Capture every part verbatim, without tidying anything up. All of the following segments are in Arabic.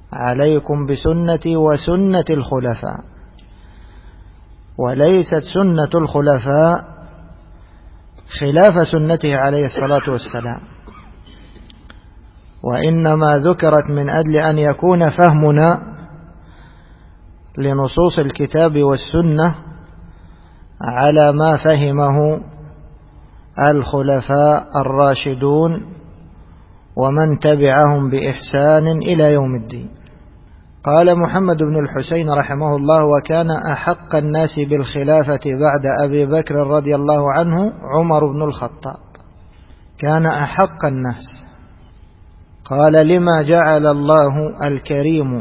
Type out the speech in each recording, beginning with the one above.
عليكم بسنتي وسنة الخلفاء. وليست سنة الخلفاء خلاف سنته عليه الصلاة والسلام، وإنما ذكرت من أجل أن يكون فهمنا لنصوص الكتاب والسنة على ما فهمه الخلفاء الراشدون ومن تبعهم بإحسان إلى يوم الدين. قال محمد بن الحسين رحمه الله: وكان أحق الناس بالخلافة بعد أبي بكر رضي الله عنه عمر بن الخطاب. كان أحق الناس. قال: لما جعل الله الكريم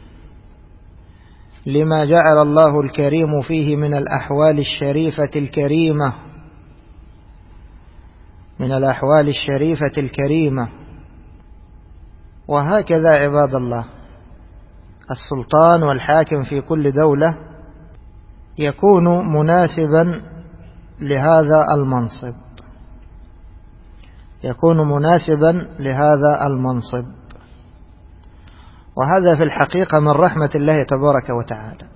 لما جعل الله الكريم فيه من الأحوال الشريفة الكريمة من الأحوال الشريفة الكريمة. وهكذا عباد الله، السلطان والحاكم في كل دولة يكون مناسبا لهذا المنصب يكون مناسبا لهذا المنصب وهذا في الحقيقة من رحمة الله تبارك وتعالى،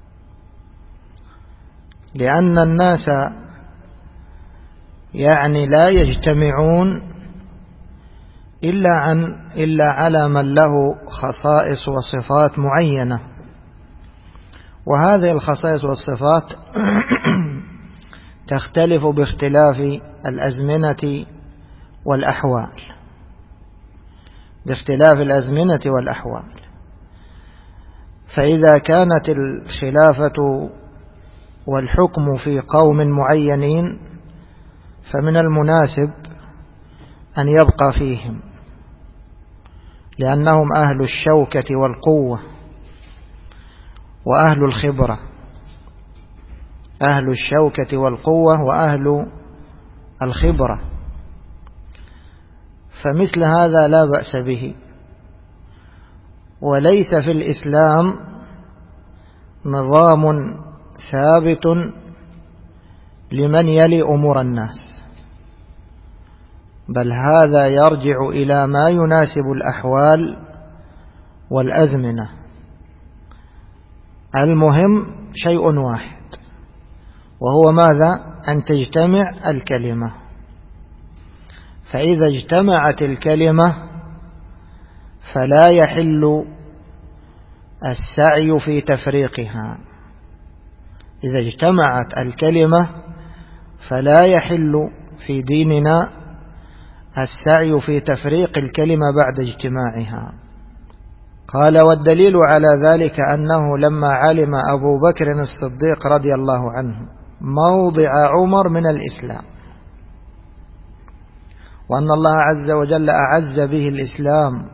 لأن الناس يعني لا يجتمعون إلا عن إلا على من له خصائص وصفات معينة، وهذه الخصائص والصفات تختلف باختلاف الأزمنة والأحوال باختلاف الأزمنة والأحوال. فإذا كانت الخلافة والحكم في قوم معينين فمن المناسب أن يبقى فيهم، لأنهم أهل الشوكة والقوة وأهل الخبرة أهل الشوكة والقوة وأهل الخبرة. فمثل هذا لا بأس به. وليس في الإسلام نظام ثابت لمن يلي أمور الناس، بل هذا يرجع إلى ما يناسب الأحوال والأزمنة. المهم شيء واحد، وهو ماذا؟ أن تجتمع الكلمة. فإذا اجتمعت الكلمة فلا يحل السعي في تفريقها. إذا اجتمعت الكلمة فلا يحل في ديننا السعي في تفريق الكلمة بعد اجتماعها. قال: والدليل على ذلك أنه لما علم أبو بكر الصديق رضي الله عنه موضع عمر من الإسلام، وأن الله عز وجل أعز به الإسلام،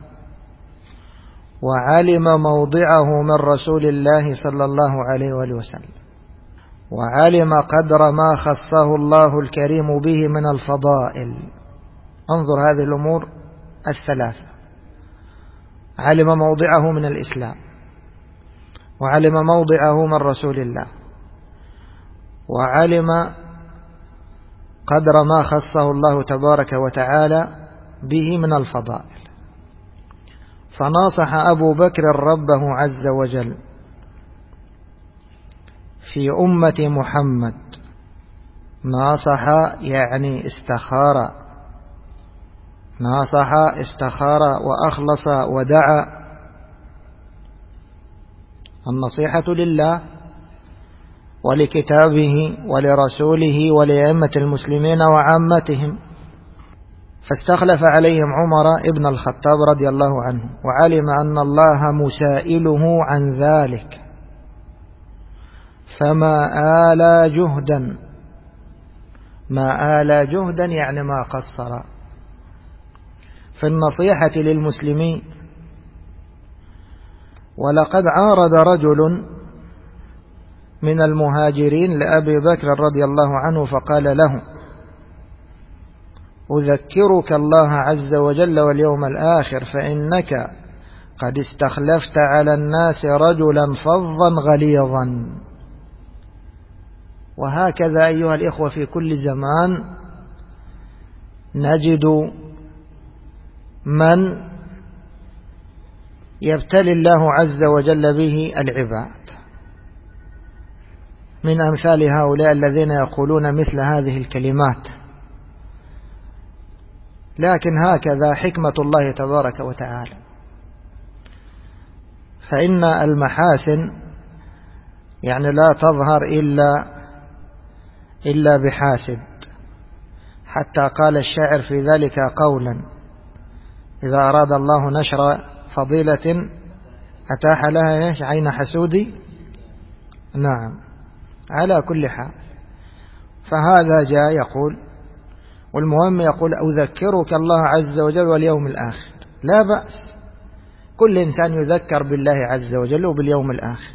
وعلم موضعه من رسول الله صلى الله عليه وآله وسلم، وعلم قدر ما خصه الله الكريم به من الفضائل. انظر هذه الأمور الثلاثة: علم موضعه من الإسلام، وعلم موضعه من رسول الله، وعلم قدر ما خصه الله تبارك وتعالى به من الفضائل. فناصح أبو بكر ربه عز وجل في أمة محمد. ناصح يعني استخار ناصح استخار وأخلص ودعا. النصيحة لله ولكتابه ولرسوله ولأئمة المسلمين وعامتهم. فاستخلف عليهم عمر ابن الخطاب رضي الله عنه، وعلم أن الله مسائله عن ذلك، فما آلى جهدا ما آلى جهدا يعني ما قصر في النصيحة للمسلمين. ولقد عارض رجل من المهاجرين لأبي بكر رضي الله عنه فقال له: أذكرك الله عز وجل واليوم الآخر، فإنك قد استخلفت على الناس رجلا فظا غليظا. وهكذا أيها الإخوة في كل زمان نجد من يبتلي الله عز وجل به العباد، من أمثال هؤلاء الذين يقولون مثل هذه الكلمات. لكن هكذا حكمة الله تبارك وتعالى، فإن المحاسن يعني لا تظهر إلا إلا بحاسد، حتى قال الشاعر في ذلك قولا: إذا أراد الله نشر فضيلة أتاح لها عين حسودي. نعم، على كل حال، فهذا جاء يقول، والمهم يقول: أذكرك الله عز وجل واليوم الآخر. لا بأس، كل إنسان يذكر بالله عز وجل وباليوم الآخر،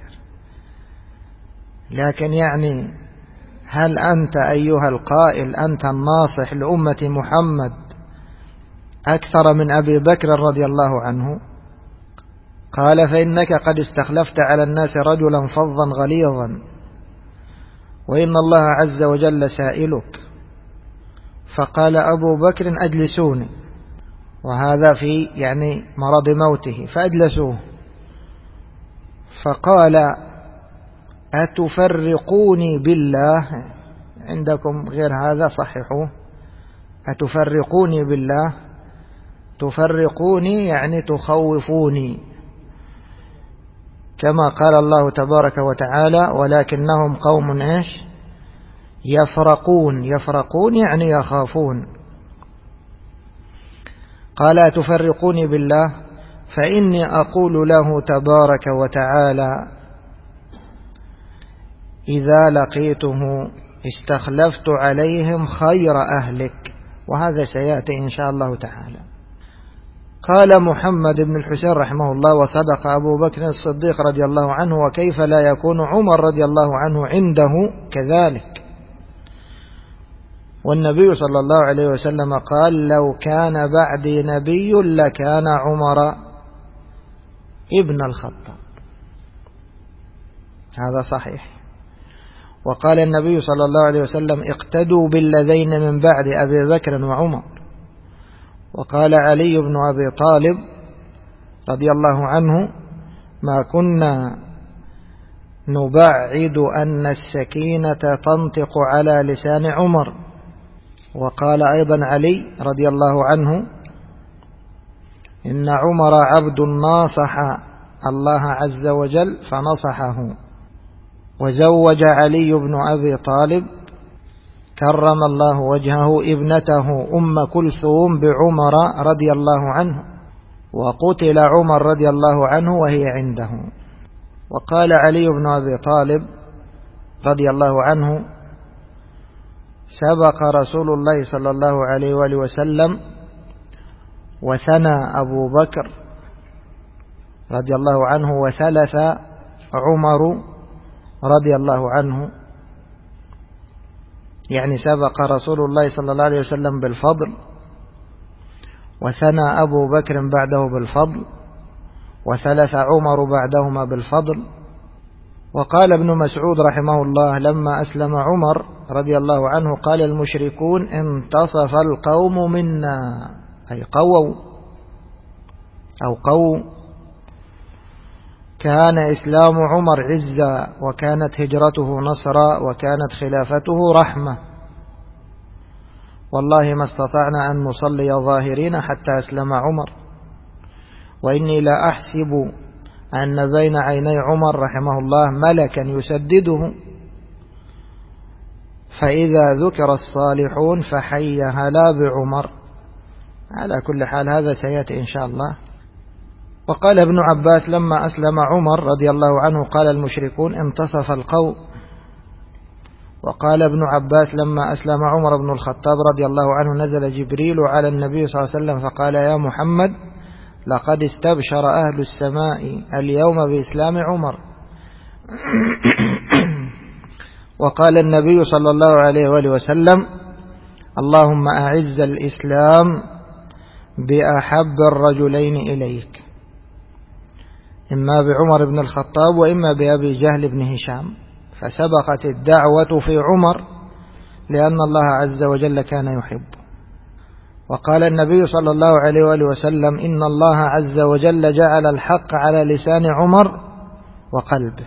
لكن يعني هل أنت أيها القائل أنت الناصح لأمة محمد أكثر من أبي بكر رضي الله عنه؟ قال: فإنك قد استخلفت على الناس رجلا فظا غليظا، وإن الله عز وجل سائلك. فقال أبو بكر: أجلسوني، وهذا في يعني مرض موته، فأجلسوه. فقال: أتفرقوني بالله؟ عندكم غير هذا صححوه. أتفرقوني بالله؟ تفرقوني يعني تخوفوني، كما قال الله تبارك وتعالى: ولكنهم قوم إيش يفرقون. يفرقون يعني يخافون. قال: أتفرقوني بالله؟ فإني أقول له تبارك وتعالى: إذا لقيته استخلفت عليهم خير أهلك. وهذا سيأتي إن شاء الله تعالى. قال محمد بن الحسين رحمه الله: وصدق أبو بكر الصديق رضي الله عنه، وكيف لا يكون عمر رضي الله عنه عنده كذلك. والنبي صلى الله عليه وسلم قال: لو كان بعدي نبي لكان عمر ابن الخطاب. هذا صحيح. وقال النبي صلى الله عليه وسلم: اقتدوا بالذين من بعد أبي بكر وعمر. وقال علي بن أبي طالب رضي الله عنه: ما كنا نبعد أن السكينة تنطق على لسان عمر. وقال أيضا علي رضي الله عنه: إن عمر عبد ناصح الله عز وجل فنصحه. وزوج علي بن أبي طالب كرم الله وجهه ابنته أم كلثوم بعمر رضي الله عنه، وقتل عمر رضي الله عنه وهي عنده. وقال علي بن أبي طالب رضي الله عنه: سبق رسول الله صلى الله عليه وآله وسلم وثنى أبو بكر رضي الله عنه وثلث عمر رضي الله عنه، يعني سبق رسول الله صلى الله عليه وسلم بالفضل، وثنى أبو بكر بعده بالفضل، وثلث عمر بعدهما بالفضل. وقال ابن مسعود رحمه الله: لما أسلم عمر رضي الله عنه قال المشركون: انتصف القوم منا، أي قووا أو قووا. كان إسلام عمر عزا، وكانت هجرته نصرا، وكانت خلافته رحمة. والله ما استطعنا أن نصلي ظاهرين حتى أسلم عمر، وإني لا أحسب أن بين عيني عمر رحمه الله ملكا يسدده، فإذا ذكر الصالحون فحي هلا بعمر. على كل حال هذا سيأتي إن شاء الله. وقال ابن عباس: لما أسلم عمر رضي الله عنه قال المشركون: انتصف القوم. وقال ابن عباس: لما أسلم عمر بن الخطاب رضي الله عنه نزل جبريل على النبي صلى الله عليه وسلم فقال: يا محمد، لقد استبشر أهل السماء اليوم بإسلام عمر. وقال النبي صلى الله عليه وآله وسلم: اللهم أعز الإسلام بأحب الرجلين إليك، إما بعمر بن الخطاب وإما بأبي جهل بن هشام. فسبقت الدعوة في عمر لأن الله عز وجل كان يحب. وقال النبي صلى الله عليه وآله وسلم: إن الله عز وجل جعل الحق على لسان عمر وقلبه.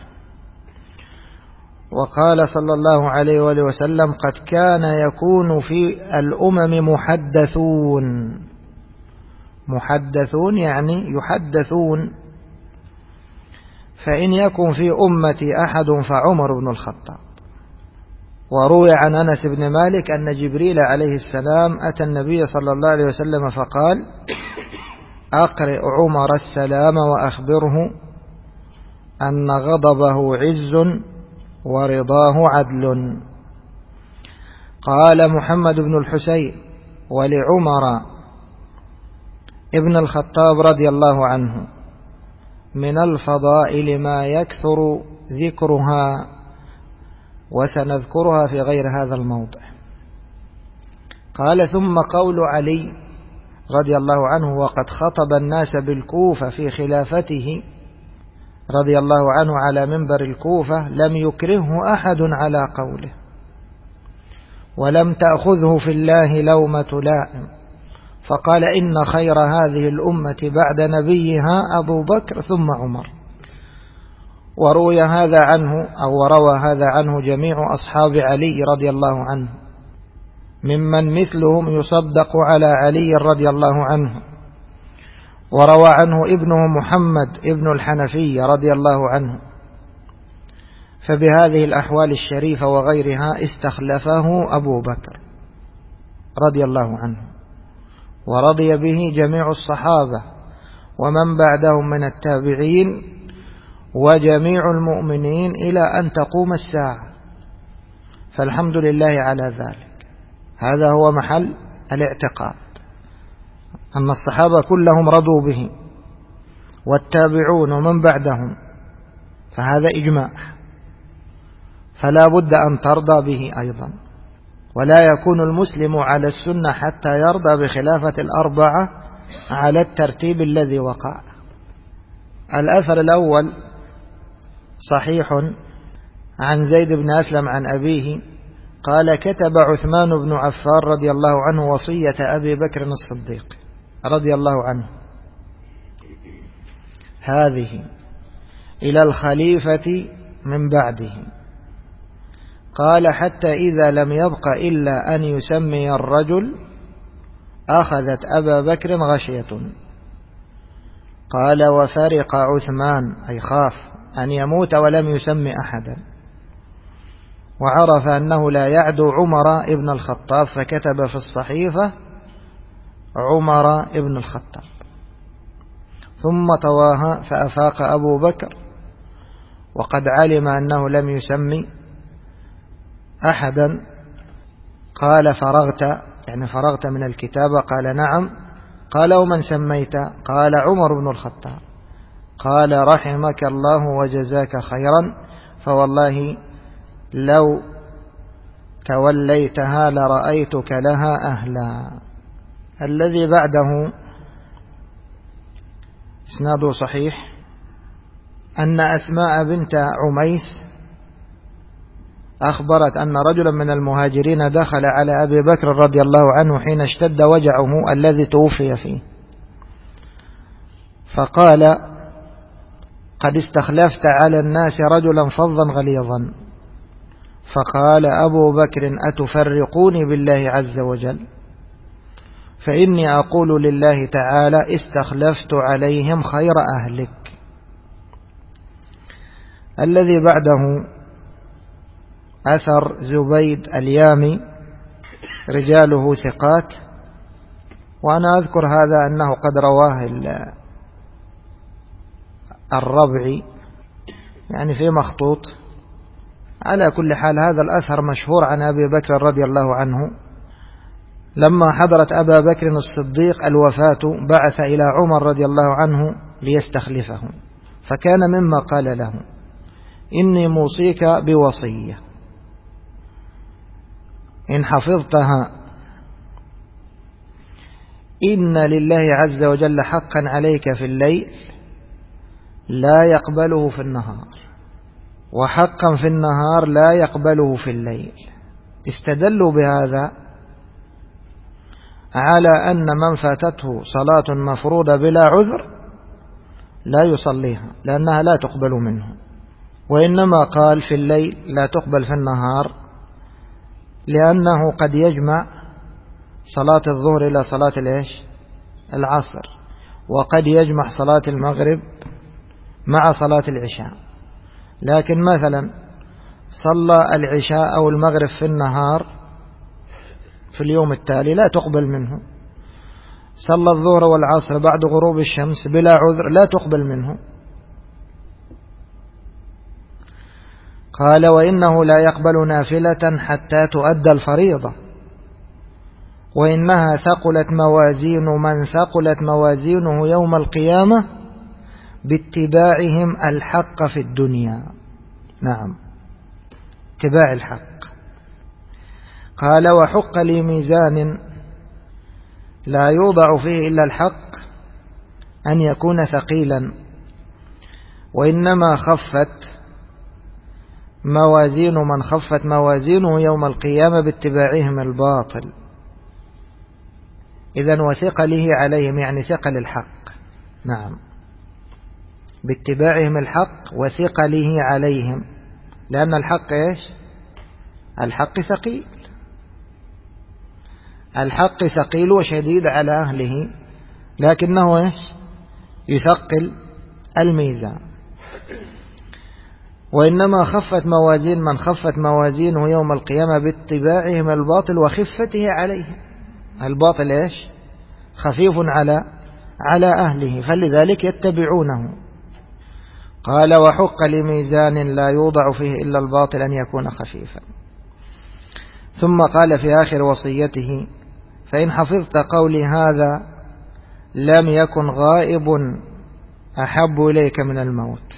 وقال صلى الله عليه وآله وسلم: قد كان يكون في الأمم محدثون. محدثون يعني يحدثون. فإن يكن في أمتي أحد فعمر بن الخطاب. وروي عن أنس بن مالك أن جبريل عليه السلام أتى النبي صلى الله عليه وسلم فقال: أقرئ عمر السلام وأخبره أن غضبه عز ورضاه عدل. قال محمد بن الحسين: ولعمر ابن الخطاب رضي الله عنه من الفضائل ما يكثر ذكرها، وسنذكرها في غير هذا الموضع. قال: ثم قول علي رضي الله عنه: وقد خطب الناس بالكوفة في خلافته رضي الله عنه على منبر الكوفة، لم يكرهه أحد على قوله، ولم تأخذه في الله لومة لائم، فقال: إن خير هذه الأمة بعد نبيها أبو بكر ثم عمر. وروي هذا عنه أو وروى هذا عنه جميع أصحاب علي رضي الله عنه، ممن مثلهم يصدق على علي رضي الله عنه. وروى عنه ابنه محمد ابن الحنفية رضي الله عنه. فبهذه الأحوال الشريفة وغيرها استخلفه أبو بكر رضي الله عنه، ورضي به جميع الصحابة ومن بعدهم من التابعين وجميع المؤمنين إلى أن تقوم الساعة. فالحمد لله على ذلك. هذا هو محل الاعتقاد، أن الصحابة كلهم رضوا به والتابعون ومن بعدهم، فهذا إجماع، فلا بد أن ترضى به أيضا. ولا يكون المسلم على السنة حتى يرضى بخلافة الأربعة على الترتيب الذي وقع. الأثر الأول صحيح عن زيد بن أسلم عن أبيه قال: كتب عثمان بن عفان رضي الله عنه وصية أبي بكر الصديق رضي الله عنه هذه إلى الخليفة من بعده. قال: حتى إذا لم يبق إلا أن يسمي الرجل أخذت أبا بكر غشية. قال: وفرق عثمان، أي خاف أن يموت ولم يسمي أحدا، وعرف أنه لا يعدو عمر ابن الخطاب، فكتب في الصحيفة عمر ابن الخطاب. ثم طواها فأفاق أبو بكر وقد علم أنه لم يسمي أحدا. قال: فرغت، يعني فرغت من الكتابة؟ قال: نعم. قال: ومن سميت؟ قال: عمر بن الخطاب. قال: رحمك الله وجزاك خيرا، فوالله لو توليتها لرأيتك لها أهلا. الذي بعده إسناده صحيح، أن أسماء بنت عميس أخبرت أن رجلا من المهاجرين دخل على أبي بكر رضي الله عنه حين اشتد وجعه الذي توفي فيه، فقال: قد استخلفت على الناس رجلا فظا غليظا. فقال أبو بكر: أتفرقوني بالله عز وجل؟ فإني أقول لله تعالى: استخلفت عليهم خير أهلك. الذي بعده أثر زبيد اليامي، رجاله ثقات، وأنا أذكر هذا أنه قد رواه الربعي يعني في مخطوط. على كل حال هذا الأثر مشهور عن أبي بكر رضي الله عنه، لما حضرت أبا بكر الصديق الوفاة بعث إلى عمر رضي الله عنه ليستخلفه، فكان مما قال له: إني موصيك بوصية إن حفظتها، إن لله عز وجل حقا عليك في الليل لا يقبله في النهار، وحقا في النهار لا يقبله في الليل. استدلوا بهذا على أن من فاتته صلاة مفروضة بلا عذر لا يصليها لأنها لا تقبل منه، وإنما قال في الليل لا تقبل في النهار لأنه قد يجمع صلاة الظهر إلى صلاة الإيش العصر، وقد يجمع صلاة المغرب مع صلاة العشاء. لكن مثلا صلى العشاء أو المغرب في النهار في اليوم التالي لا تقبل منه، صلى الظهر والعصر بعد غروب الشمس بلا عذر لا تقبل منه. قال وإنه لا يقبل نافلة حتى تؤدى الفريضة، وإنها ثقلت موازين من ثقلت موازينه يوم القيامة باتباعهم الحق في الدنيا. نعم، اتباع الحق. قال وحق لي ميزان لا يوضع فيه إلا الحق أن يكون ثقيلا، وإنما خفت موازين من خفت موازينه يوم القيامة باتباعهم الباطل. إذن وثقله عليهم يعني ثقل الحق. نعم، باتباعهم الحق وثقله عليهم، لأن الحق إيش؟ الحق ثقيل، الحق ثقيل وشديد على أهله، لكنه إيش؟ يثقل الميزان. وإنما خفت موازين من خفت موازينه يوم القيامة باتباعهم الباطل وخفته عليهم. الباطل إيش؟ خفيف على على أهله، فلذلك يتبعونه. قال وحق لميزان لا يوضع فيه إلا الباطل أن يكون خفيفا. ثم قال في آخر وصيته فإن حفظت قولي هذا لم يكن غائب أحب إليك من الموت.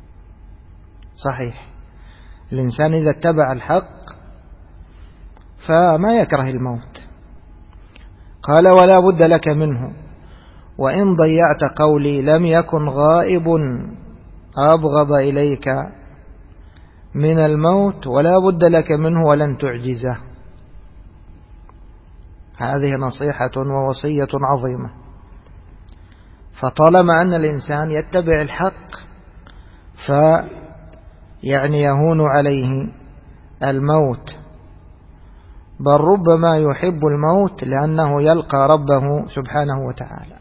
صحيح، الإنسان إذا اتبع الحق فما يكره الموت. قال ولا بد لك منه، وإن ضيعت قولي لم يكن غائب أبغض إليك من الموت ولا بد لك منه ولن تعجزه. هذه نصيحة ووصية عظيمة. فطالما أن الإنسان يتبع الحق فيعني يهون عليه الموت، بل ربما يحب الموت لأنه يلقى ربه سبحانه وتعالى.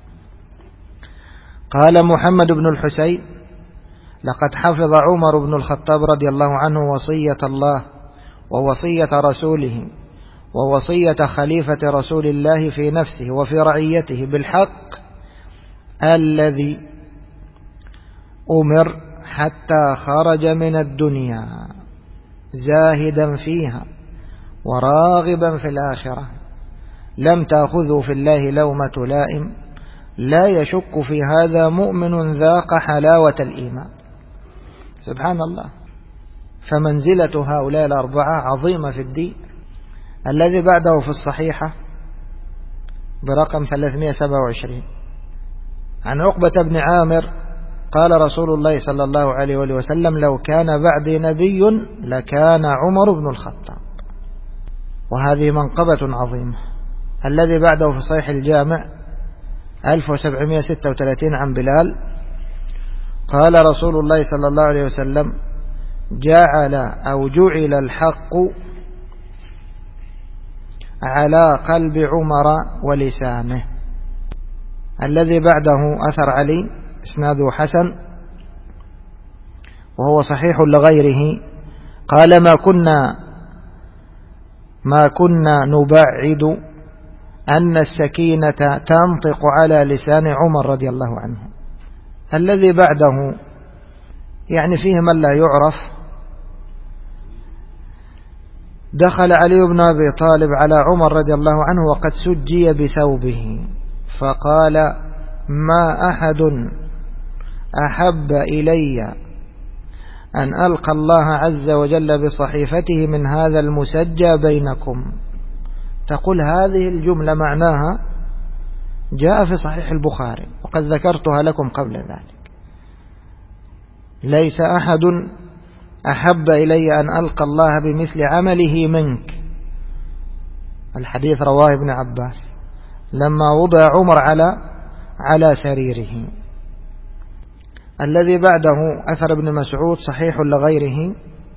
قال محمد بن الحسين لقد حفظ عمر بن الخطاب رضي الله عنه وصية الله ووصية رسوله ووصية خليفة رسول الله في نفسه وفي رعيته بالحق الذي أمر حتى خرج من الدنيا زاهدا فيها وراغبا في الآخرة، لم تأخذه في الله لومة لائم، لا يشك في هذا مؤمن ذاق حلاوة الإيمان. سبحان الله. فمنزلة هؤلاء الأربعة عظيمة في الدين. الذي بعده في الصحيحة برقم ثلاثمائة وسبعة وعشرين عن عقبة بن عامر قال رسول الله صلى الله عليه وسلم لو كان بعدي نبي لكان عمر بن الخطاب. وهذه منقبة عظيمة. الذي بعده في صحيح الجامع ألف وسبعمائة وستة وثلاثين عن بلال قال رسول الله صلى الله عليه وسلم جعل أو جعل الحق على قلب عمر ولسانه. الذي بعده أثر علي إسناده حسن وهو صحيح لغيره قال ما كنا ما كنا نبعد أن السكينة تنطق على لسان عمر رضي الله عنه. الذي بعده يعني فيه من لا يعرف. دخل علي بن أبي طالب على عمر رضي الله عنه وقد سجي بثوبه فقال ما أحد أحب إلي أن ألقى الله عز وجل بصحيفته من هذا المسجى بينكم. تقول هذه الجملة معناها جاء في صحيح البخاري وقد ذكرتها لكم قبل ذلك. ليس أحد أحب إلي أن ألقى الله بمثل عمله منك. الحديث رواه ابن عباس. لما وضع عمر على على سريره. الذي بعده أثر ابن مسعود صحيح لغيره،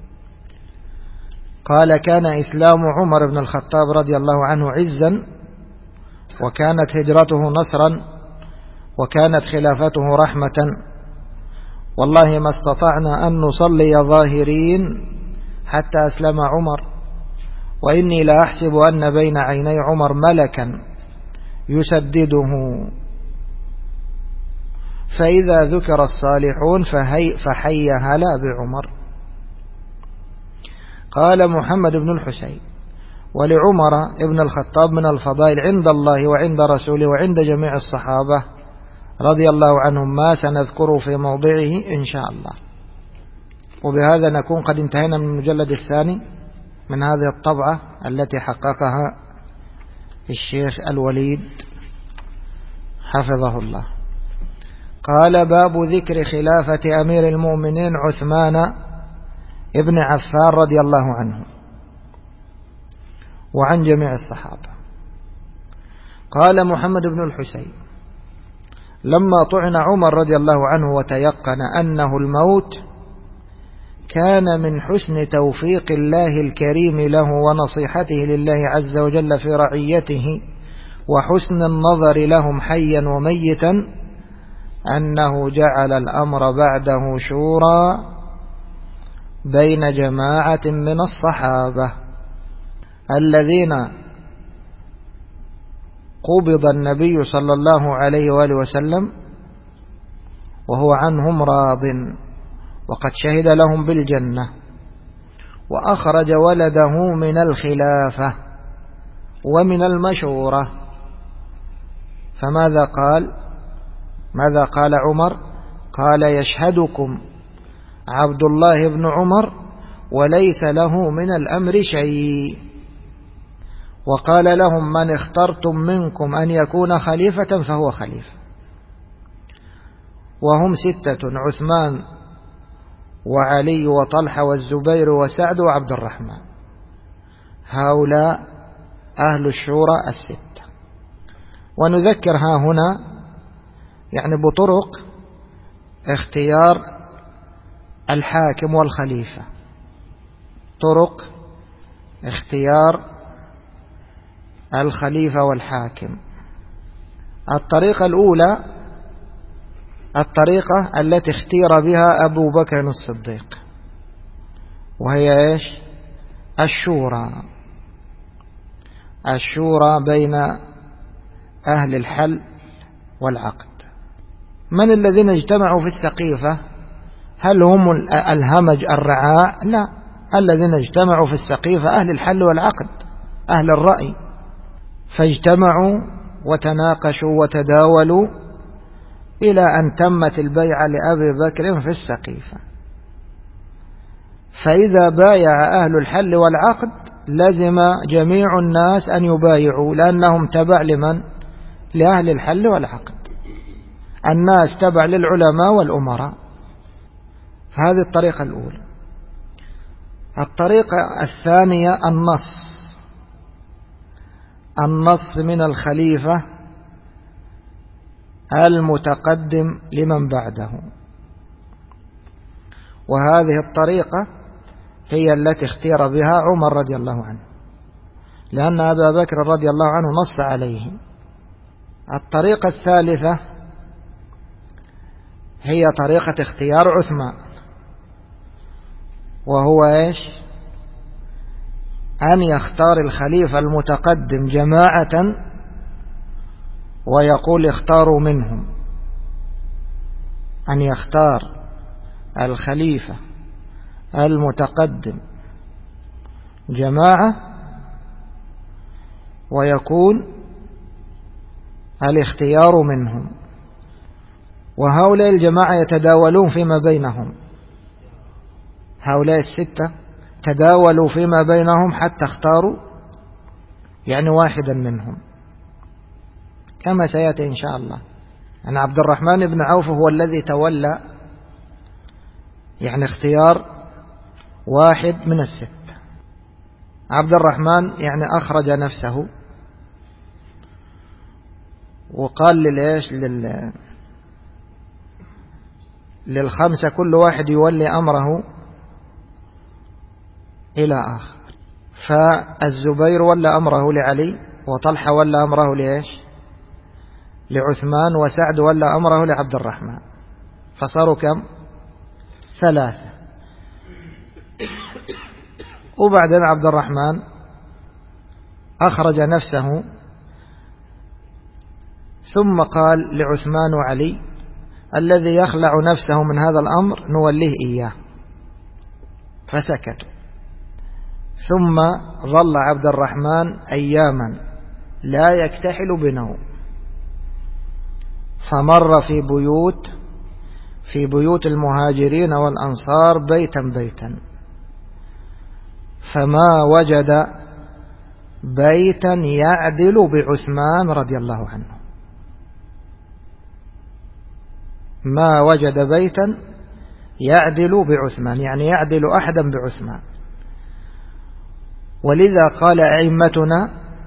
قال: كان إسلام عمر بن الخطاب رضي الله عنه عزا، وكانت هجرته نصرا، وكانت خلافته رحمة، والله ما استطعنا أن نصلي ظاهرين حتى أسلم عمر، وإني لا أحسب أن بين عيني عمر ملكا يسدده، فإذا ذكر الصالحون فهي فحي هلا بعمر. قال محمد بن الحسين: ولعمر بن الخطاب من الفضائل عند الله وعند رسوله وعند جميع الصحابة رضي الله عنهم ما سنذكره في موضعه إن شاء الله. وبهذا نكون قد انتهينا من المجلد الثاني من هذه الطبعة التي حققها الشيخ الوليد حفظه الله. قال: باب ذكر خلافة أمير المؤمنين عثمان ابن عفان رضي الله عنه وعن جميع الصحابة. قال محمد بن الحسين: لما طعن عمر رضي الله عنه وتيقن أنه الموت، كان من حسن توفيق الله الكريم له ونصيحته لله عز وجل في رعيته وحسن النظر لهم حيا وميتا أنه جعل الأمر بعده شورى بين جماعة من الصحابة الذين قبض النبي صلى الله عليه وآله وسلم وهو عنهم راض، وقد شهد لهم بالجنة، وأخرج ولده من الخلافة ومن المشورة. فماذا قال؟ ماذا قال عمر؟ قال: يشهدكم عبد الله بن عمر وليس له من الأمر شيء. وقال لهم: من اخترتم منكم أن يكون خليفة فهو خليفة. وهم ستة: عثمان وعلي وطلحة والزبير وسعد وعبد الرحمن. هؤلاء أهل الشورى الستة. ونذكر ها هنا يعني بطرق اختيار الحاكم والخليفة، طرق اختيار الخليفة والحاكم. الطريقة الأولى الطريقة التي اختير بها أبو بكر الصديق، وهي إيش؟ الشورى. الشورى بين أهل الحل والعقد. من الذين اجتمعوا في السقيفة؟ هل هم الهمج الرعاع؟ لا، الذين اجتمعوا في السقيفة أهل الحل والعقد، أهل الرأي، فاجتمعوا وتناقشوا وتداولوا إلى أن تمت البيعة لأبي بكر في السقيفة. فإذا بايع أهل الحل والعقد لزم جميع الناس أن يبايعوا، لأنهم تبع لمن؟ لأهل الحل والعقد. الناس تبع للعلماء والأمراء. هذه الطريقة الأولى. الطريقة الثانية النص النص من الخليفة المتقدم لمن بعده. وهذه الطريقة هي التي اختير بها عمر رضي الله عنه، لأن أبا بكر رضي الله عنه نص عليه. الطريقة الثالثة هي طريقة اختيار عثمان، وهو إيش؟ أن يختار الخليفة المتقدم جماعة ويقول اختاروا منهم. أن يختار الخليفة المتقدم جماعة ويكون الاختيار منهم، وهؤلاء الجماعة يتداولون فيما بينهم. هؤلاء الستة تداولوا فيما بينهم حتى اختاروا يعني واحدا منهم، كما سيأتي إن شاء الله. أن عبد الرحمن بن عوف هو الذي تولى يعني اختيار واحد من الست. عبد الرحمن يعني أخرج نفسه وقال للإيش لل للخمسة كل واحد يولي أمره إلى آخر. فالزبير ولى أمره لعلي، وطلحة ولى أمره لإيش لعثمان، وسعد ولى أمره لعبد الرحمن، فصاروا كم؟ ثلاثة. وبعدين عبد الرحمن أخرج نفسه ثم قال لعثمان وعلي: الذي يخلع نفسه من هذا الأمر نوليه إياه. فسكتوا. ثم ظل عبد الرحمن أياما لا يكتحل بنوم، فمر في بيوت في بيوت المهاجرين والأنصار بيتا بيتا، فما وجد بيتا يعدل بعثمان رضي الله عنه، ما وجد بيتا يعدل بعثمان، يعني يعدل أحدا بعثمان. ولذا قال أئمتنا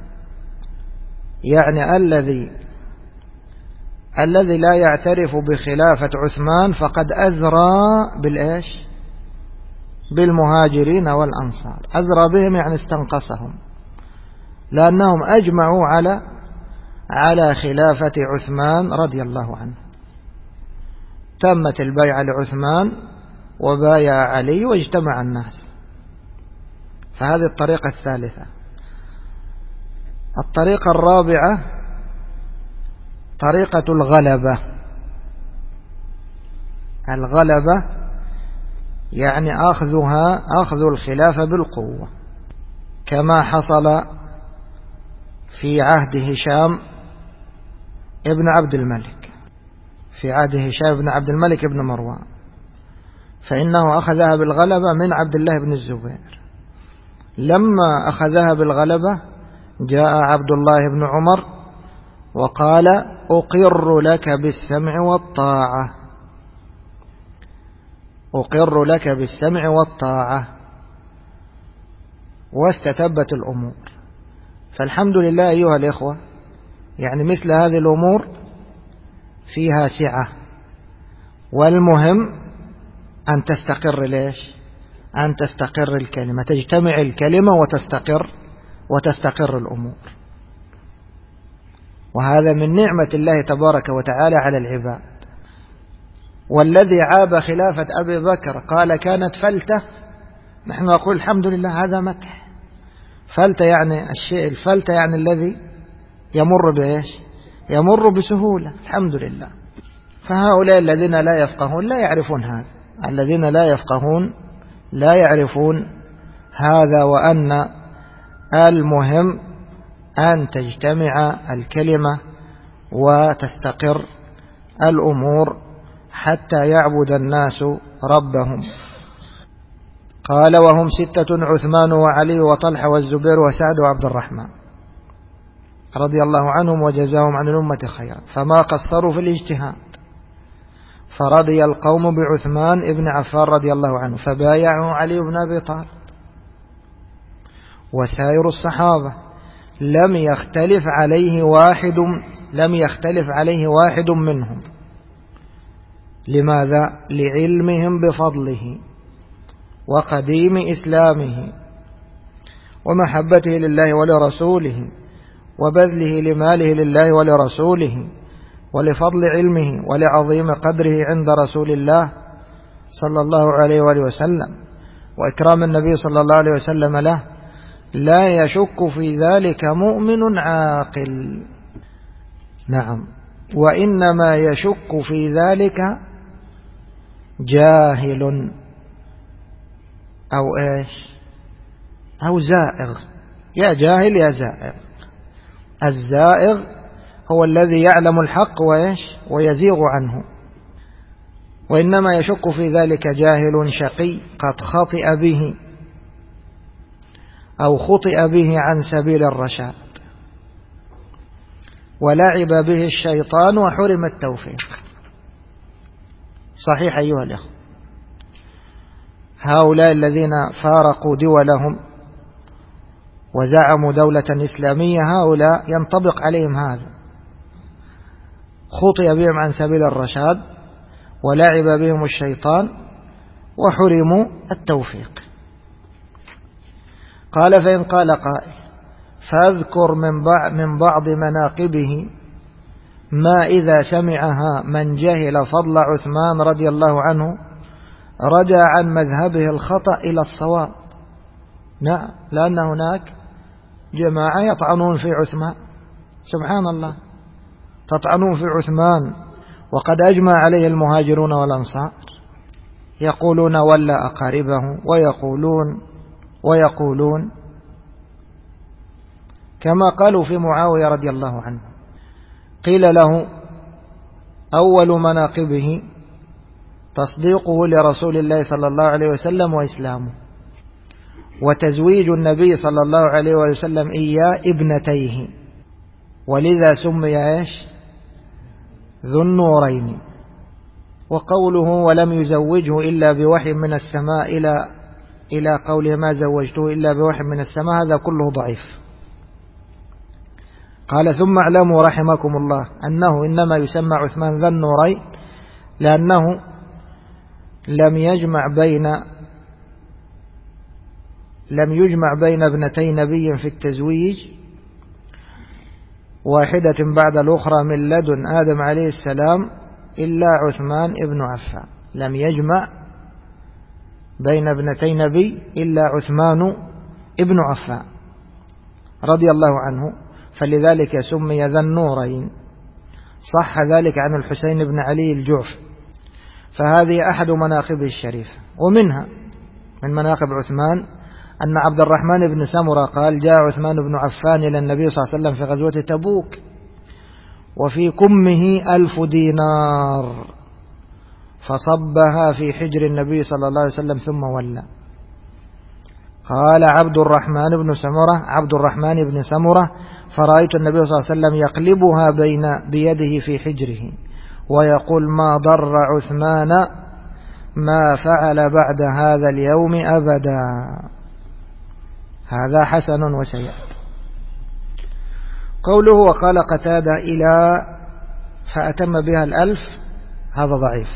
يعني الذي الذي لا يعترف بخلافة عثمان فقد أزرى بالإيش بالمهاجرين والأنصار، أزرى بهم يعني استنقصهم، لأنهم أجمعوا على على خلافة عثمان رضي الله عنه. تمت البيعة لعثمان وبايع علي واجتمع الناس. فهذه الطريقة الثالثة. الطريقة الرابعة طريقة الغلبة. الغلبة يعني أخذها أخذ الخلافة بالقوة، كما حصل في عهد هشام ابن عبد الملك في عهد هشام ابن عبد الملك ابن مروان، فإنه أخذها بالغلبة من عبد الله بن الزبير. لما أخذها بالغلبة جاء عبد الله بن عمر وقال: أقر لك بالسمع والطاعة، أقر لك بالسمع والطاعة، واستتبت الأمور. فالحمد لله أيها الإخوة، يعني مثل هذه الأمور فيها سعة، والمهم أن تستقر ليش أن تستقر الكلمة، تجتمع الكلمة وتستقر وتستقر الأمور. وهذا من نعمة الله تبارك وتعالى على العباد. والذي عاب خلافة أبي بكر قال كانت فلتة، نحن نقول الحمد لله هذا مدح. فلتة يعني الشيء الفلتة يعني الذي يمر بإيش يمر بسهولة، الحمد لله. فهؤلاء الذين لا يفقهون لا يعرفون هذا، الذين لا يفقهون لا يعرفون هذا، وأن المهم أن تجتمع الكلمة وتستقر الأمور حتى يعبد الناس ربهم. قال: وهم ستة: عثمان وعلي وطلحة والزبير وسعد وعبد الرحمن رضي الله عنهم وجزاهم عن الأمة خيرا، فما قصروا في الاجتهاد، فرضي القوم بعثمان ابن عفان رضي الله عنه، فبايعه علي بن أبي طالب. وسائر الصحابة لم يختلف عليه واحد لم يختلف عليه واحد منهم. لماذا؟ لعلمهم بفضله وقديم إسلامه ومحبته لله ولرسوله وبذله لماله لله ولرسوله ولفضل علمه ولعظيم قدره عند رسول الله صلى الله عليه وآله وسلم وإكرام النبي صلى الله عليه وسلم له، لا يشك في ذلك مؤمن عاقل. نعم، وإنما يشك في ذلك جاهل أو إيش أو زائغ. يا جاهل يا زائغ. الزائغ هو الذي يعلم الحق وإيش ويزيغ عنه، وإنما يشك في ذلك جاهل شقي قد خطئ به أو خطئ به عن سبيل الرشاد ولعب به الشيطان وحرم التوفيق. صحيح أيها الأخوة، هؤلاء الذين فارقوا دولهم وزعموا دولة إسلامية هؤلاء ينطبق عليهم هذا، خطئ بهم عن سبيل الرشاد ولعب بهم الشيطان وحرموا التوفيق. قال فإن قال قائل فاذكر من بعض مناقبه ما إذا سمعها من جهل فضل عثمان رضي الله عنه رجع عن مذهبه الخطأ إلى الصواب. نعم، لأن هناك جماعة يطعنون في عثمان، سبحان الله، تطعنون في عثمان وقد أجمع عليه المهاجرون والأنصار، يقولون ولى أقاربه ويقولون ويقولون كما قالوا في معاوية رضي الله عنه. قيل له أول مناقبه تصديقه لرسول الله صلى الله عليه وسلم وإسلامه، وتزويج النبي صلى الله عليه وسلم إياه ابنتيه، ولذا سمي إيش ذو النورين. وقوله ولم يزوجه إلا بوحي من السماء إلى إلى قوله ما زوجته إلا بوحي من السماء، هذا كله ضعيف. قال ثم اعلموا رحمكم الله أنه إنما يسمى عثمان ذا النورين لأنه لم يجمع بين لم يجمع بين ابنتي نبي في التزويج، واحدة بعد الأخرى من لدن آدم عليه السلام، إلا عثمان ابن عفان. لم يجمع بين ابنتي نبي إلا عثمان ابن عفان رضي الله عنه، فلذلك سمي ذا النورين. صح ذلك عن الحسين بن علي الجعفي. فهذه أحد مناقبه الشريفة. ومنها من مناقب عثمان أن عبد الرحمن بن سمرة قال جاء عثمان بن عفان إلى النبي صلى الله عليه وسلم في غزوة تبوك وفي كمه ألف دينار فصبها في حجر النبي صلى الله عليه وسلم ثم ولى. قال عبد الرحمن بن سمرة عبد الرحمن بن سمرة فرأيت النبي صلى الله عليه وسلم يقلبها بين بيده في حجره ويقول ما ضر عثمان ما فعل بعد هذا اليوم أبدا. هذا حسن وسيأتي. قوله وقال قتادة إلى فأتم بها الألف، هذا ضعيف.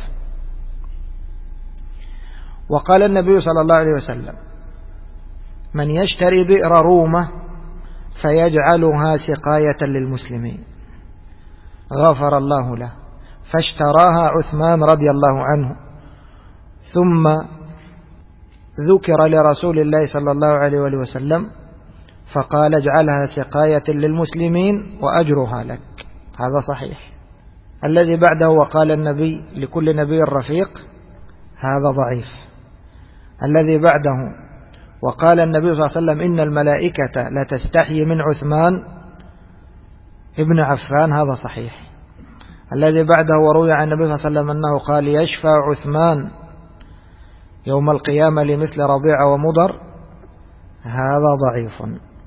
وقال النبي صلى الله عليه وسلم من يشتري بئر رومة فيجعلها سقاية للمسلمين غفر الله له، فاشتراها عثمان رضي الله عنه، ثم ذكر لرسول الله صلى الله عليه وسلم فقال اجعلها سقاية للمسلمين وأجرها لك. هذا صحيح. الذي بعده وقال النبي لكل نبي رفيق، هذا ضعيف. الذي بعده وقال النبي صلى الله عليه وسلم إن الملائكة لا تستحي من عثمان ابن عفان، هذا صحيح. الذي بعده وروي عن النبي صلى الله عليه وسلم أنه قال يشفع عثمان يوم القيامة لمثل ربيع ومضر، هذا ضعيف.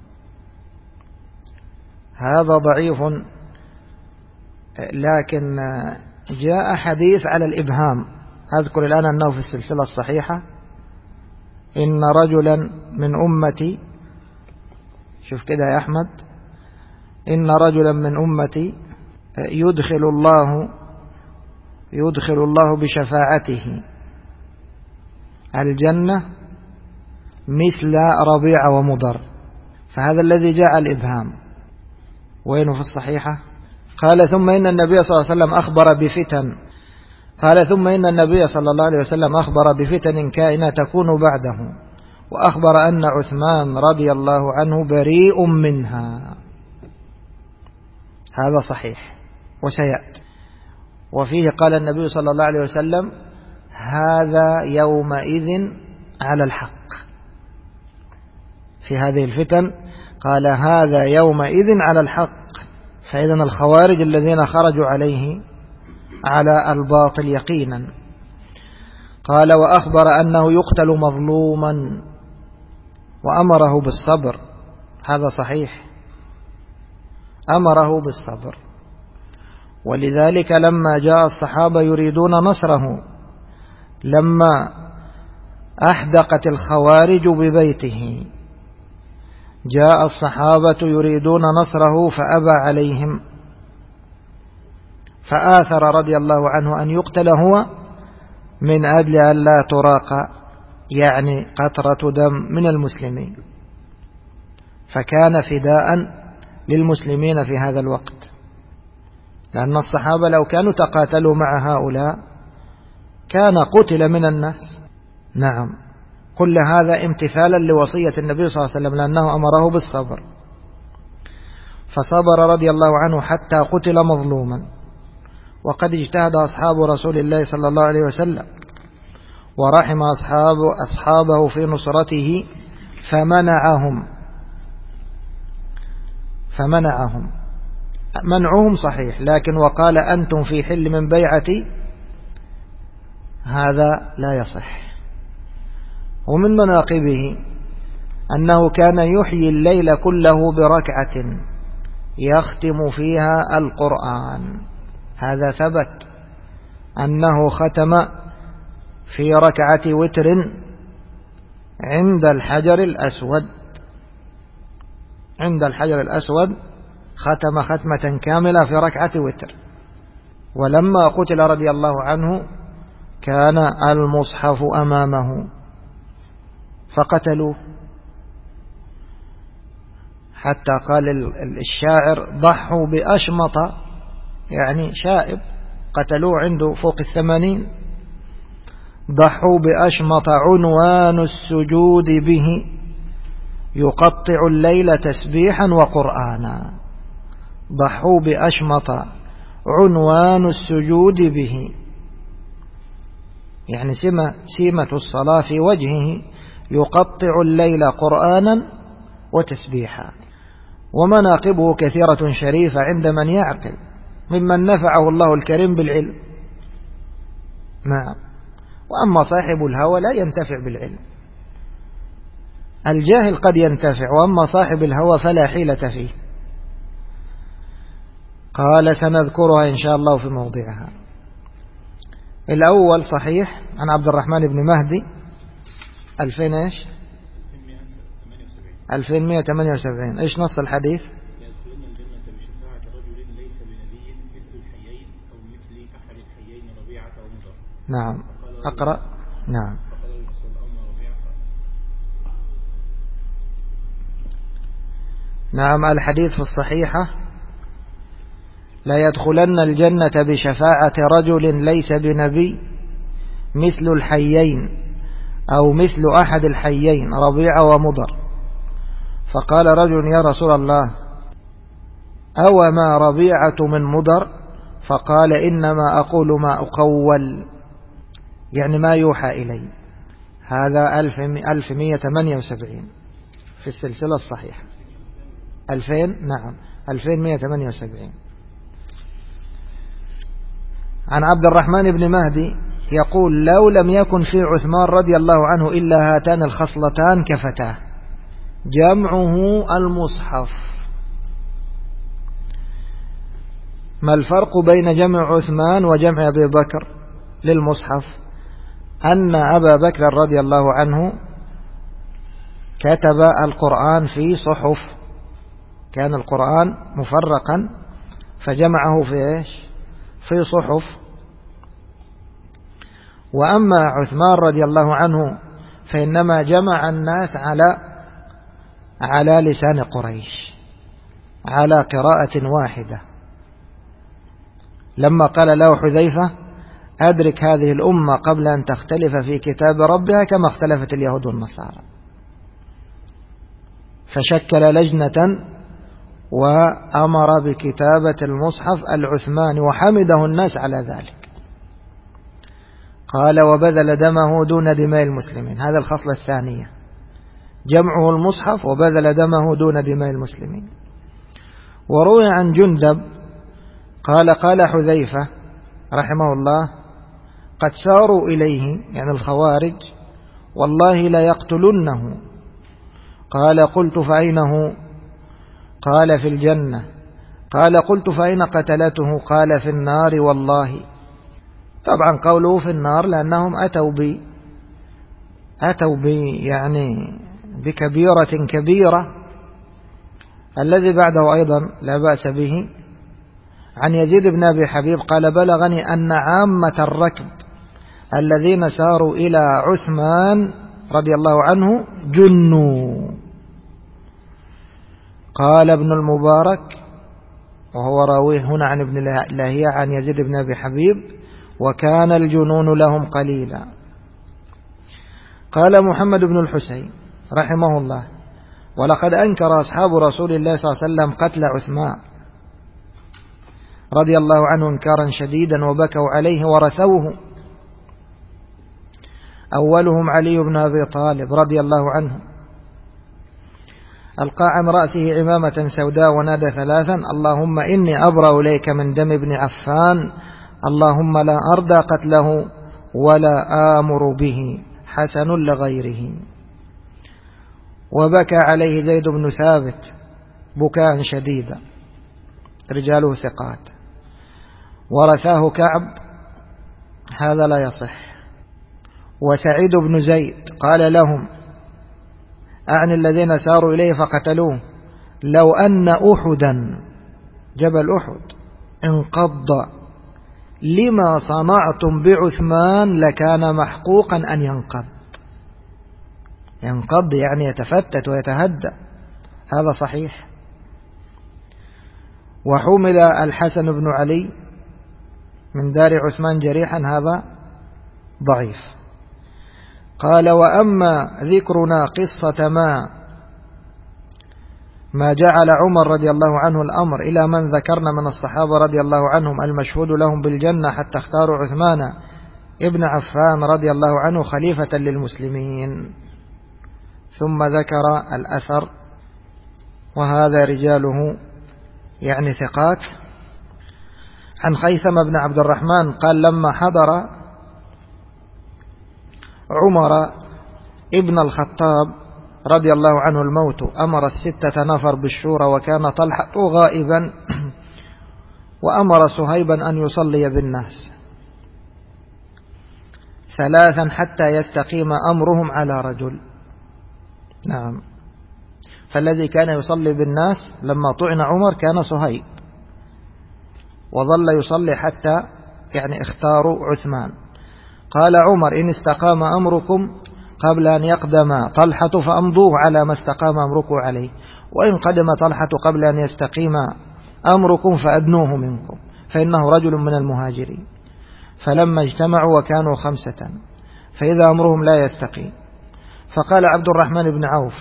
هذا ضعيف. لكن جاء حديث على الإبهام، أذكر الآن أنه في السلسلة الصحيحة إن رجلا من أمتي، شوف كده يا أحمد، إن رجلا من أمتي يدخل الله يدخل الله بشفاعته الجنة مثل ربيع ومضر. فهذا الذي جاء الإبهام وينه في الصحيحة. قال ثم إن النبي صلى الله عليه وسلم أخبر بفتن قال ثم إن النبي صلى الله عليه وسلم أخبر بفتن كائنة تكون بعده، وأخبر أن عثمان رضي الله عنه بريء منها. هذا صحيح وسيأتي. وفيه قال النبي صلى الله عليه وسلم هذا يومئذ على الحق. في هذه الفتن قال هذا يومئذ على الحق. فإذن الخوارج الذين خرجوا عليه على الباطل يقينا. قال وأخبر أنه يقتل مظلوما وأمره بالصبر، هذا صحيح، أمره بالصبر. ولذلك لما جاء الصحابة يريدون نصره، لما أحدقت الخوارج ببيته، جاء الصحابة يريدون نصره فأبى عليهم، فآثر رضي الله عنه أن يقتل هو من أجل أن لا تراق يعني قطرة دم من المسلمين، فكان فداء للمسلمين في هذا الوقت، لأن الصحابة لو كانوا تقاتلوا مع هؤلاء كان قتل من الناس. نعم، كل هذا امتثالا لوصية النبي صلى الله عليه وسلم، لأنه أمره بالصبر، فصبر رضي الله عنه حتى قتل مظلوما. وقد اجتهد أصحاب رسول الله صلى الله عليه وسلم ورحم أصحاب أصحابه في نصرته فمنعهم فمنعهم منعهم صحيح، لكن وقال أنتم في حل من بيعتي، هذا لا يصح. ومن مناقبه أنه كان يحيي الليل كله بركعة يختم فيها القرآن، هذا ثبت أنه ختم في ركعة وتر عند الحجر الأسود عند الحجر الأسود ختم ختمة كاملة في ركعة وتر. ولما قتل رضي الله عنه كان المصحف أمامه فقتلوه، حتى قال الشاعر ضحوا بأشمط، يعني شائب قتلوه عنده فوق الثمانين، ضحوا بأشمط عنوان السجود به يقطع الليل تسبيحا وقرآنا. ضحوا بأشمط عنوان السجود به، يعني سمة, سيمة الصلاة في وجهه، يقطع الليل قرآنا وتسبيحا. ومناقبه كثيرة شريفة عند من يعقل، ممن نفعه الله الكريم بالعلم. نعم. وأما صاحب الهوى لا ينتفع بالعلم، الجاهل قد ينتفع، وأما صاحب الهوى فلا حيلة فيه. قال سنذكرها إن شاء الله في موضعها. الأول صحيح عن عبد الرحمن بن مهدي ألفين إيش ألفين ومئة وثمانية وسبعين. إيش نص الحديث؟ يدخلون الجنة بشفاعة رجل ليس بنبي مثل الحيين أو مثل أحد الحيين ربيعة ومضر. نعم أقرأ. نعم. نعم الحديث في الصحيحة: لا يدخلن الجنة بشفاعة رجل ليس بنبي مثل الحيين أو مثل أحد الحيين ربيع ومضر. فقال رجل: يا رسول الله، أو ما ربيعة من مضر؟ فقال: إنما أقول ما أقول، يعني ما يوحى إلي. هذا ألف ومئة وثمانية وسبعين في السلسلة الصحيحة. ألفين نعم ألفين ومئة وثمانية وسبعين. عن عبد الرحمن بن مهدي يقول: لو لم يكن في عثمان رضي الله عنه إلا هاتان الخصلتان كفتاه، جمعه المصحف. ما الفرق بين جمع عثمان وجمع أبي بكر للمصحف؟ أن أبا بكر رضي الله عنه كتب القرآن في صحف، كان القرآن مفرقا فجمعه في إيش؟ في صحف. وأما عثمان رضي الله عنه فإنما جمع الناس على على لسان قريش، على قراءة واحدة. لما قال له حذيفة: أدرك هذه الأمة قبل أن تختلف في كتاب ربها كما اختلفت اليهود والنصارى، فشكل لجنة وأمر بكتابة المصحف العثماني، وحمده الناس على ذلك. قال: وبذل دمه دون دماء المسلمين. هذا الخصلة الثانية، جمعه المصحف وبذل دمه دون دماء المسلمين. وروي عن جندب قال: قال حذيفة رحمه الله: قد ساروا إليه، يعني الخوارج، والله لا يقتلنه. قال: قلت فأين هو؟ قال: في الجنة. قال: قلت فأين قتلته؟ قال: في النار والله. طبعا قوله في النار لأنهم أتوا بي أتوا بي يعني بكبيرة كبيرة. الذي بعده أيضا لا بأس به، عن يزيد بن أبي حبيب قال بلغني أن عامة الركب الذين ساروا إلى عثمان رضي الله عنه جنوا. قال ابن المبارك وهو راويه هنا عن ابن لاهية عن يزيد بن أبي حبيب وكان الجنون لهم قليلا. قال محمد بن الحسين رحمه الله ولقد أنكر أصحاب رسول الله صلى الله عليه وسلم قتل عثمان رضي الله عنه انكارا شديدا وبكوا عليه ورثوه. أولهم علي بن أبي طالب رضي الله عنه ألقى عن رأسه عمامة سوداء ونادى ثلاثا اللهم إني أبرأ إليك من دم ابن عفان اللهم لا أرضى قتله ولا آمر به حسن لغيره. وبكى عليه زيد بن ثابت بكاء شديدا رجاله ثقات. ورثاه كعب هذا لا يصح. وسعيد بن زيد قال لهم أعني الذين ساروا إليه فقتلوه لو أن أحدا جبل أحد انقض لما صنعتم بعثمان لكان محقوقا أن ينقض. ينقض يعني يتفتت ويتهدى، هذا صحيح. وحمل الحسن بن علي من دار عثمان جريحا هذا ضعيف. قال وأما ذكرنا قصة ما ما جعل عمر رضي الله عنه الأمر إلى من ذكرنا من الصحابة رضي الله عنهم المشهود لهم بالجنة حتى اختاروا عثمان ابن عفان رضي الله عنه خليفة للمسلمين. ثم ذكر الأثر وهذا رجاله يعني ثقات. عن خيثم بن عبد الرحمن قال لما حضر عمر ابن الخطاب رضي الله عنه الموت أمر الستة نفر بالشورى وكان طلحة غائبا وأمر صهيبا أن يصلي بالناس ثلاثا حتى يستقيم أمرهم على رجل. نعم. فالذي كان يصلي بالناس لما طعن عمر كان صهيب وظل يصلي حتى يعني اختاروا عثمان. قال عمر إن استقام أمركم قبل أن يقدم طلحة فأمضوه على ما استقام أمركم عليه وإن قدم طلحة قبل أن يستقيم أمركم فأدنوه منكم فإنه رجل من المهاجرين. فلما اجتمعوا وكانوا خمسة فإذا أمرهم لا يستقيم فقال عبد الرحمن بن عوف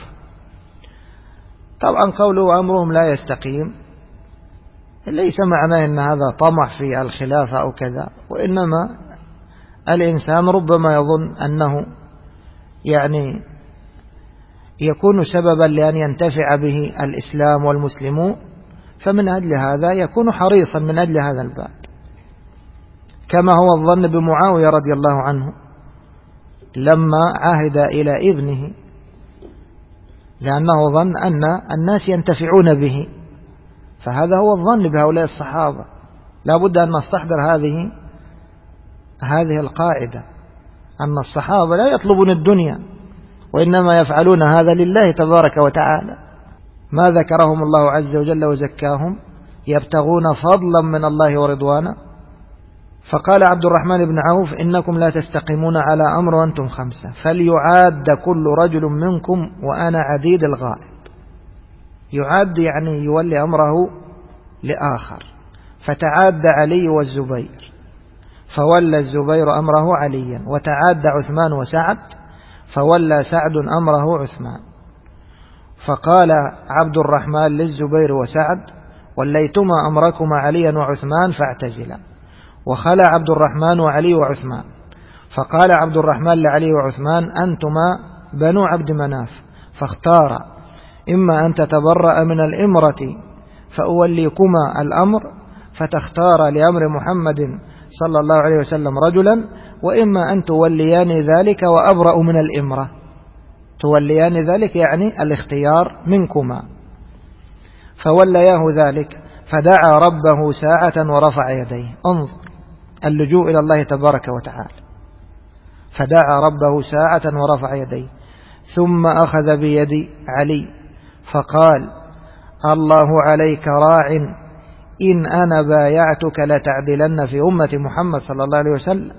طبعا قوله أمرهم لا يستقيم ليس معناه أن هذا طمع في الخلافة أو كذا، وإنما الإنسان ربما يظن أنه يعني يكون سببا لأن ينتفع به الإسلام والمسلمون فمن أجل هذا يكون حريصا من أجل هذا الباب كما هو الظن بمعاوية رضي الله عنه لما عهد إلى ابنه لأنه ظن أن الناس ينتفعون به، فهذا هو الظن بهؤلاء الصحابة. لا بد أن نستحضر هذه هذه القاعدة أن الصحابة لا يطلبون الدنيا وإنما يفعلون هذا لله تبارك وتعالى. ما ذكرهم الله عز وجل وزكاهم يبتغون فضلا من الله ورضوانا. فقال عبد الرحمن بن عوف إنكم لا تستقيمون على أمر وأنتم خمسة فليعاد كل رجل منكم وأنا عديد الغائب. يعاد يعني يولي أمره لآخر. فتعاد علي والزبير فولى الزبير أمره عليا وتعاد عثمان وسعد فولى سعد أمره عثمان. فقال عبد الرحمن للزبير وسعد وليتما أمركما عليا وعثمان فاعتزلا. وخلى عبد الرحمن وعلي وعثمان فقال عبد الرحمن لعلي وعثمان أنتما بنو عبد مناف فاختارا إما أن تتبرأ من الإمرة فأوليكما الأمر فتختار لأمر محمد صلى الله عليه وسلم رجلا وإما أن توليان ذلك وأبرأ من الإمرة. توليان ذلك يعني الاختيار منكما. فولياه ذلك فدعا ربه ساعة ورفع يديه. انظر اللجوء إلى الله تبارك وتعالى. فدعا ربه ساعة ورفع يديه ثم أخذ بيد علي فقال الله عليك راع إن أنا بايعتك لتعدلن في أمة محمد صلى الله عليه وسلم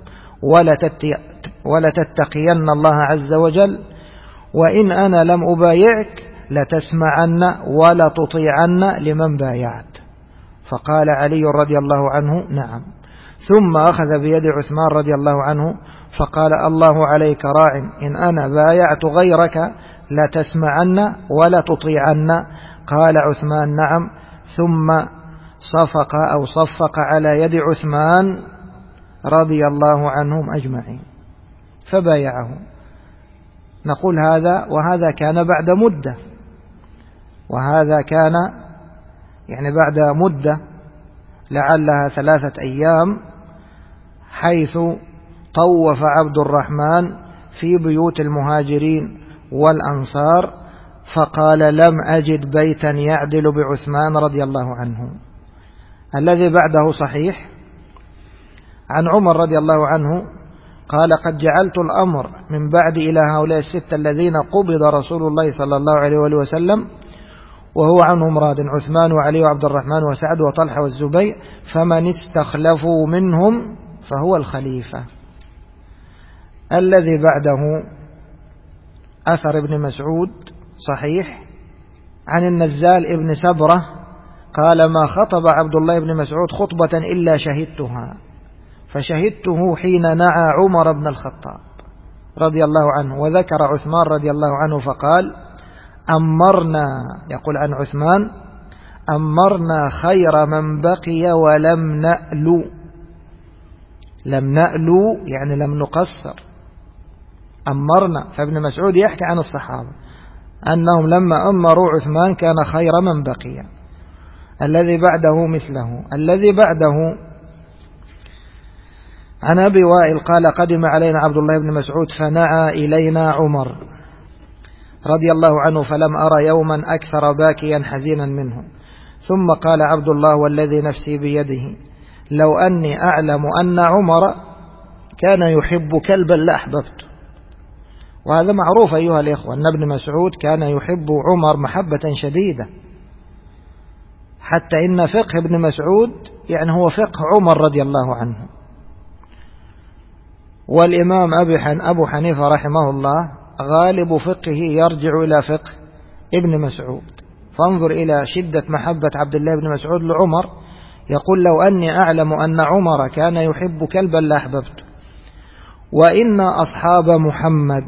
ولتتقين الله عز وجل، وإن أنا لم أبايعك لتسمعن ولتطيعن لمن بايعت. فقال علي رضي الله عنه نعم. ثم أخذ بيد عثمان رضي الله عنه فقال الله عليك راع، إن أنا بايعت غيرك لتسمعن ولتطيعن. قال عثمان نعم. ثم صفق أو صفق على يد عثمان رضي الله عنهم أجمعين فبايعه. نقول هذا وهذا كان بعد مدة، وهذا كان يعني بعد مدة لعلها ثلاثة أيام، حيث طوف عبد الرحمن في بيوت المهاجرين والأنصار فقال لم أجد بيتا يعدل بعثمان رضي الله عنه. الذي بعده صحيح عن عمر رضي الله عنه قال قد جعلت الأمر من بعد إلى هؤلاء الستة الذين قبض رسول الله صلى الله عليه وآله وسلم وهو عنهم راض، عثمان وعلي وعبد الرحمن وسعد وطلحة والزبير، فمن استخلفوا منهم فهو الخليفة. الذي بعده أثر ابن مسعود صحيح عن النزال ابن سبرة قال ما خطب عبد الله بن مسعود خطبة إلا شهدتها، فشهدته حين نعى عمر بن الخطاب رضي الله عنه، وذكر عثمان رضي الله عنه فقال أمرنا، يقول عن عثمان أمرنا خير من بقي ولم نألو. لم نألو يعني لم نقصر. أمرنا، فابن مسعود يحكي عن الصحابة أنهم لما أمروا عثمان كان خير من بقي. الذي بعده مثله. الذي بعده عن أبي وائل قال قدم علينا عبد الله بن مسعود فنعى إلينا عمر رضي الله عنه فلم أرى يوما أكثر باكيا حزينا منه. ثم قال عبد الله والذي نفسي بيده لو أني أعلم أن عمر كان يحب كلبا لأحببته. وهذا معروف أيها الإخوة أن ابن مسعود كان يحب عمر محبة شديدة، حتى إن فقه ابن مسعود يعني هو فقه عمر رضي الله عنه. والإمام أبو حنيفة رحمه الله غالب فقهه يرجع إلى فقه ابن مسعود، فانظر إلى شدة محبة عبد الله بن مسعود لعمر. يقول لو أني أعلم أن عمر كان يحب كلبا لأحببته. وإن أصحاب محمد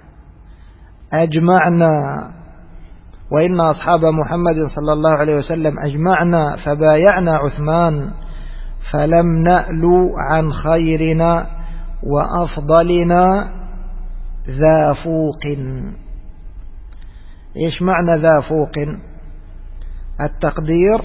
أجمعنا وإن أصحاب محمد صلى الله عليه وسلم أجمعنا فبايعنا عثمان فلم نألو عن خيرنا وأفضلنا ذا فوق. إيش معنى ذا فوق؟ التقدير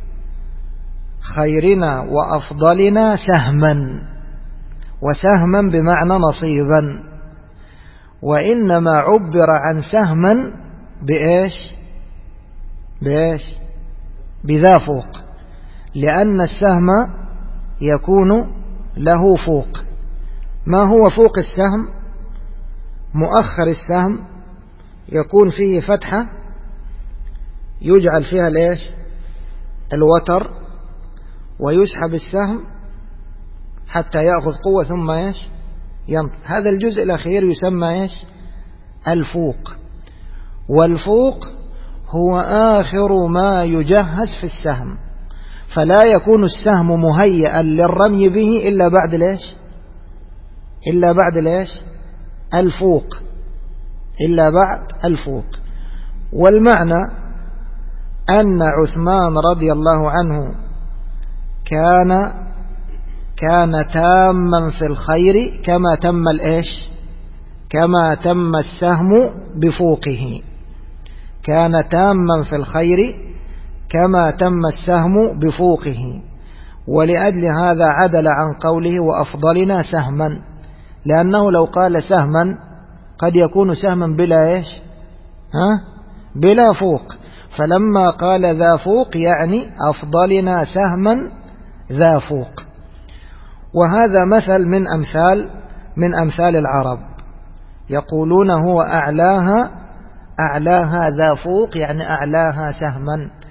خيرنا وأفضلنا سهما، وسهما بمعنى نصيبا، وإنما عبر عن سهما بإيش بإيش بذا فوق، لأن السهم يكون له فوق. ما هو فوق السهم؟ مؤخر السهم يكون فيه فتحة يجعل فيها الإيش الوتر، ويسحب السهم حتى يأخذ قوة ثم إيش ينطق. هذا الجزء الأخير يسمى إيش الفوق. والفوق هو آخر ما يجهز في السهم، فلا يكون السهم مهيئا للرمي به إلا بعد ليش إلا بعد ليش الفوق إلا بعد الفوق. والمعنى أن عثمان رضي الله عنه كان كان تاما في الخير كما تم الإيش كما تم السهم بفوقه. كان تاما في الخير كما تم السهم بفوقه. ولأجل هذا عدل عن قوله وأفضلنا سهما، لأنه لو قال سهما قد يكون سهما بلا إيش ها بلا فوق، فلما قال ذا فوق يعني أفضلنا سهما ذا فوق. وهذا مثل من أمثال من أمثال العرب، يقولون هو أعلاها أعلاها ذا فوق يعني أعلاها سهما،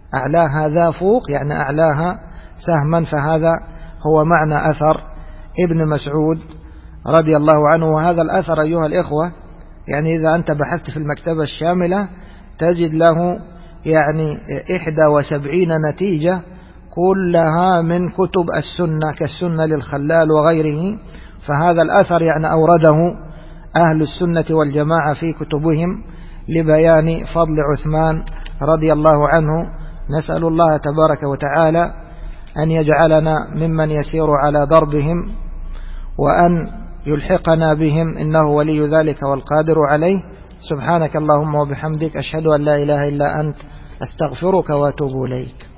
أعلاها ذا فوق يعني أعلاها سهما، فهذا هو معنى أثر ابن مسعود رضي الله عنه. وهذا الأثر أيها الإخوة يعني إذا أنت بحثت في المكتبة الشاملة تجد له يعني إحدى وسبعين نتيجة كلها من كتب السنة كالسنة للخلال وغيره. فهذا الأثر يعني أورده أهل السنة والجماعة في كتبهم لبيان فضل عثمان رضي الله عنه. نسأل الله تبارك وتعالى أن يجعلنا ممن يسير على دربهم وأن يلحقنا بهم، إنه ولي ذلك والقادر عليه. سبحانك اللهم وبحمدك، أشهد أن لا إله إلا أنت، أستغفرك وأتوب إليك.